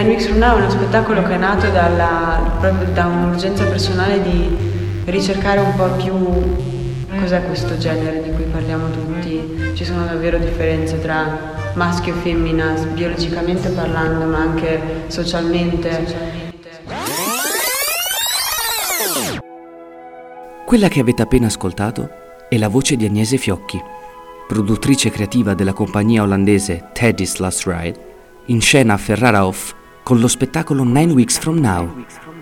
Nine Weeks From Now è uno spettacolo che è nato proprio da un'urgenza personale di ricercare un po' più cos'è questo genere di cui parliamo tutti. Ci sono davvero differenze tra maschio e femmina, biologicamente parlando, ma anche socialmente. Quella che avete appena ascoltato è la voce di Agnese Fiocchi, produttrice creativa della compagnia olandese Teddy's Last Ride, in scena a Ferrara Off con lo spettacolo Nine Weeks From Now.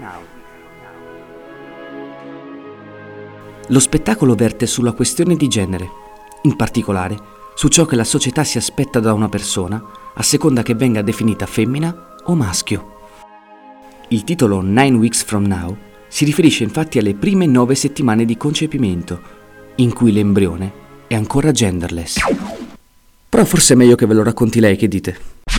Lo spettacolo verte sulla questione di genere, in particolare su ciò che la società si aspetta da una persona a seconda che venga definita femmina o maschio. Il titolo Nine Weeks From Now si riferisce infatti alle prime 9 settimane di concepimento, in cui l'embrione è ancora genderless. Però forse è meglio che ve lo racconti lei, che dite?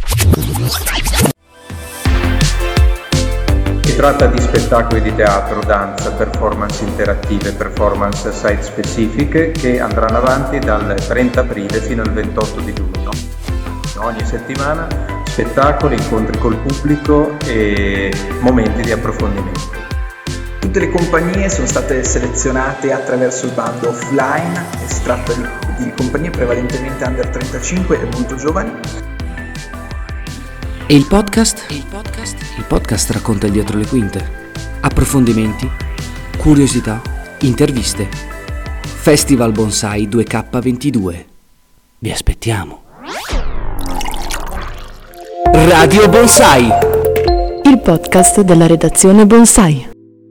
Si tratta di spettacoli di teatro, danza, performance interattive, performance site specifiche che andranno avanti dal 30 aprile fino al 28 di giugno. Ogni settimana spettacoli, incontri col pubblico e momenti di approfondimento. Tutte le compagnie sono state selezionate attraverso il bando offline e si tratta di compagnie prevalentemente under 35 e molto giovani. E il podcast? Il podcast racconta il dietro le quinte. Approfondimenti, curiosità, interviste. Festival Bonsai 2K22. Vi aspettiamo. Radio Bonsai, il podcast della redazione Bonsai.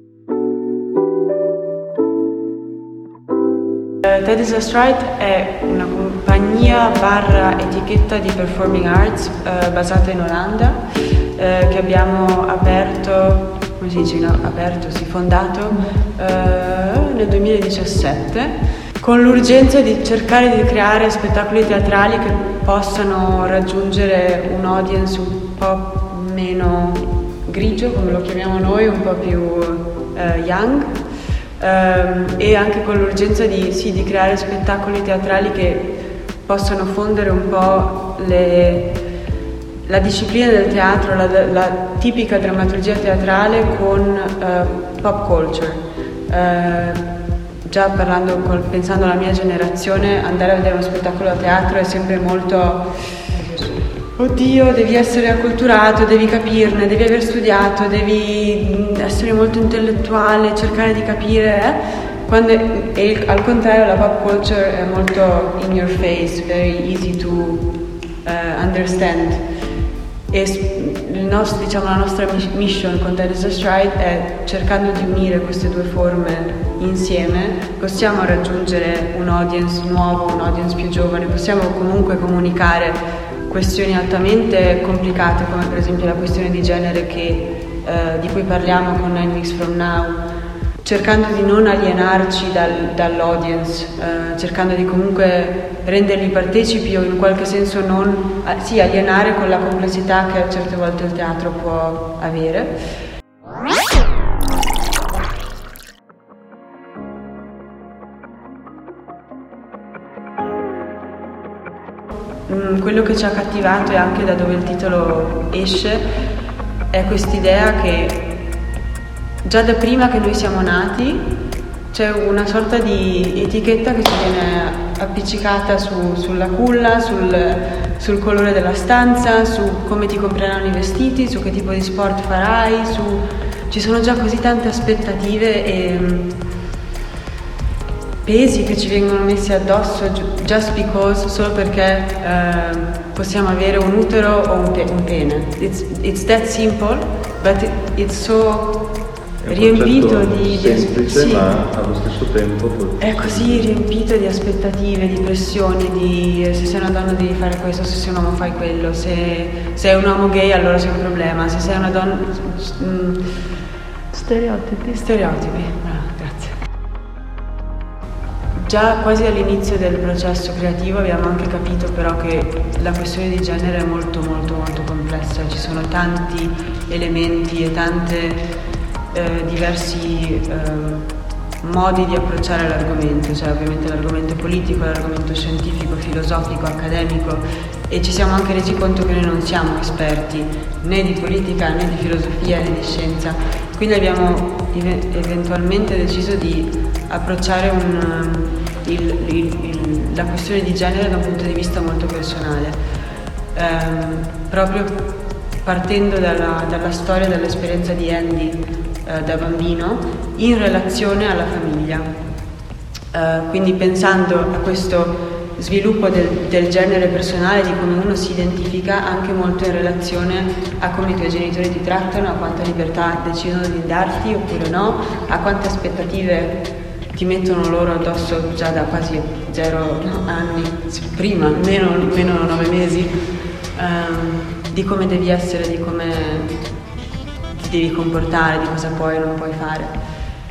Teddy's Last Ride è una compagnia / etichetta di performing arts basata in Olanda che abbiamo aperto, come si dice, fondato nel 2017 con l'urgenza di cercare di creare spettacoli teatrali che possano raggiungere un audience un po' meno grigio, come lo chiamiamo noi, un po' più young. E anche con l'urgenza di creare spettacoli teatrali che possano fondere un po' la disciplina del teatro, la tipica drammaturgia teatrale con pop culture. Già pensando alla mia generazione, andare a vedere uno spettacolo a teatro è sempre molto oddio, devi essere acculturato, devi capirne, devi aver studiato, devi essere molto intellettuale, cercare di capire, e al contrario la pop culture è molto in your face, very easy to understand. E la nostra mission con Teddy's Last Ride è, cercando di unire queste due forme insieme, possiamo raggiungere un audience nuovo, un audience più giovane, possiamo comunque comunicare questioni altamente complicate come per esempio la questione di genere di cui parliamo con Nine Weeks From Now, cercando di non alienarci dall'audience, cercando di comunque renderli partecipi o in qualche senso alienare con la complessità che certe volte il teatro può avere. Quello che ci ha cattivato e anche da dove il titolo esce è quest'idea che già da prima che noi siamo nati c'è una sorta di etichetta che ci viene appiccicata sulla culla, sul colore della stanza, su come ti compreranno i vestiti, su che tipo di sport farai, ci sono già così tante aspettative e pesi che ci vengono messi addosso just because, solo perché possiamo avere un utero o un pene. It's that simple, but it's so riempito di semplice, sì, ma allo stesso tempo è così riempito di aspettative, di pressioni, di se sei una donna devi fare questo, se sei un uomo fai quello, se sei un uomo gay allora sei un problema, se sei una donna stereotipi, brava, grazie. Già quasi all'inizio del processo creativo abbiamo anche capito però che la questione di genere è molto molto molto complessa, ci sono tanti elementi e tante diversi modi di approcciare l'argomento, cioè ovviamente l'argomento politico, l'argomento scientifico, filosofico, accademico, e ci siamo anche resi conto che noi non siamo esperti né di politica né di filosofia né di scienza, quindi abbiamo eventualmente deciso di approcciare la questione di genere da un punto di vista molto personale, proprio partendo dalla storia, dall'esperienza di Andy da bambino in relazione alla famiglia, quindi pensando a questo sviluppo del genere personale, di come uno si identifica anche molto in relazione a come i tuoi genitori ti trattano, a quanta libertà decidono di darti oppure no, a quante aspettative ti mettono loro addosso già da quasi 0 anni, prima, meno 9 mesi, di come devi essere, di come ti devi comportare, di cosa puoi e non puoi fare.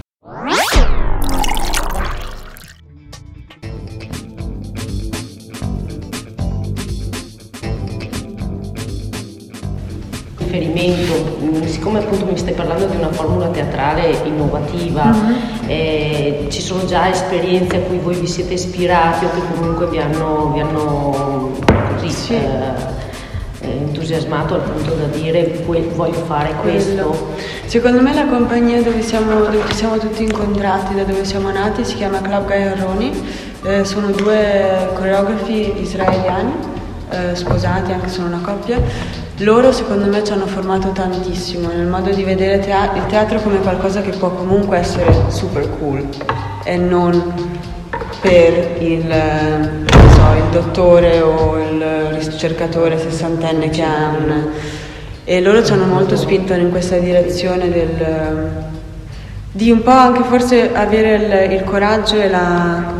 Siccome appunto mi stai parlando di una formula teatrale innovativa, ci sono già esperienze a cui voi vi siete ispirati o che comunque vi hanno così entusiasmato al punto da dire voglio fare questo? Secondo me la compagnia dove ci siamo tutti incontrati, da dove siamo nati, si chiama Club Gajaroni, sono 2 coreografi israeliani, sposati, anche sono una coppia. Loro secondo me ci hanno formato tantissimo nel modo di vedere il teatro come qualcosa che può comunque essere super cool e non per il dottore o il ricercatore sessantenne che ha e loro ci hanno molto spinto in questa direzione di un po' anche forse avere il coraggio e la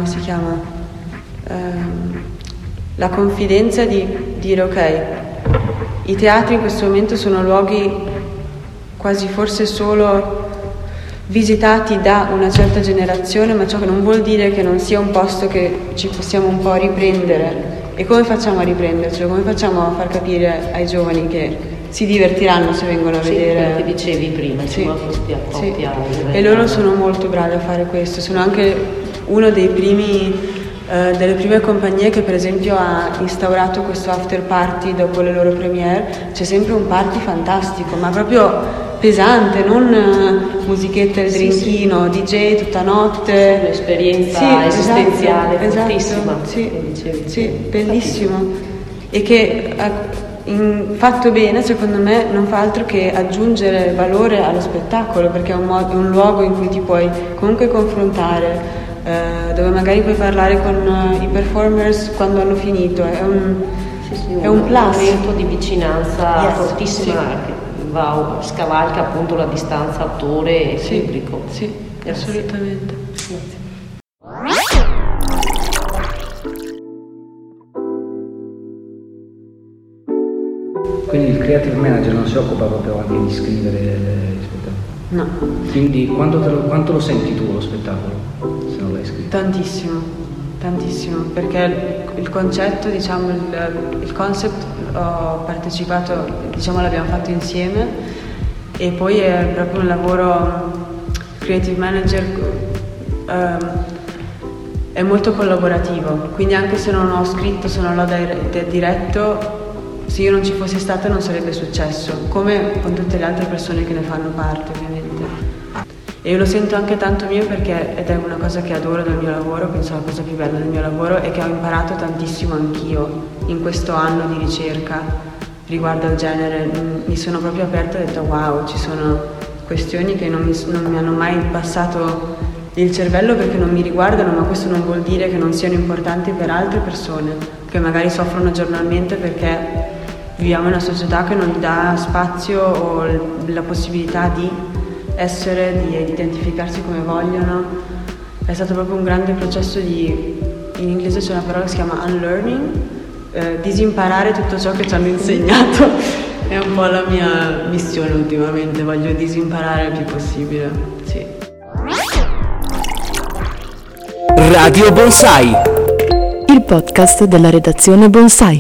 confidenza di dire ok, i teatri in questo momento sono luoghi quasi forse solo visitati da una certa generazione, ma ciò che non vuol dire che non sia un posto che ci possiamo un po' riprendere. E come facciamo a riprendercelo? Come facciamo a far capire ai giovani che si divertiranno se vengono a vedere? Quello che dicevi prima, insomma, questi approcci. E loro sono molto bravi a fare questo, sono anche uno dei primi delle prime compagnie che per esempio ha instaurato questo after party dopo le loro premiere. C'è sempre un party fantastico, ma proprio pesante, non musichetta e drinkino, DJ tutta notte, un'esperienza esistenziale fortissima, bellissimo, e che fatto bene secondo me non fa altro che aggiungere valore allo spettacolo, perché è un luogo in cui ti puoi comunque confrontare, dove magari puoi parlare con i performers quando hanno finito, è un plus, momento di vicinanza fortissima che scavalca appunto la distanza attore e pubblico. Sì, assolutamente. Quindi il creative manager non si occupa proprio anche di scrivere gli spettacoli? No. Quindi quanto lo senti tu lo spettacolo, se non l'hai scritto? Tantissimo, perché il concetto, diciamo, il concept ho partecipato, diciamo l'abbiamo fatto insieme, e poi è proprio un lavoro creative manager, è molto collaborativo, quindi anche se non ho scritto, se non l'ho diretto, se io non ci fossi stata non sarebbe successo, come con tutte le altre persone che ne fanno parte ovviamente. E io lo sento anche tanto mio perché, ed è una cosa che adoro del mio lavoro, penso la cosa più bella del mio lavoro, è che ho imparato tantissimo anch'io in questo anno di ricerca riguardo al genere. Mi sono proprio aperta e ho detto wow, ci sono questioni che non mi hanno mai passato il cervello perché non mi riguardano, ma questo non vuol dire che non siano importanti per altre persone che magari soffrono giornalmente perché viviamo in una società che non gli dà spazio o la possibilità di essere, di identificarsi come vogliono. È stato proprio un grande processo in inglese c'è una parola che si chiama unlearning, disimparare tutto ciò che ci hanno insegnato. È un po' la mia missione ultimamente, voglio disimparare il più possibile. Sì. Radio Bonsai, il podcast della redazione Bonsai.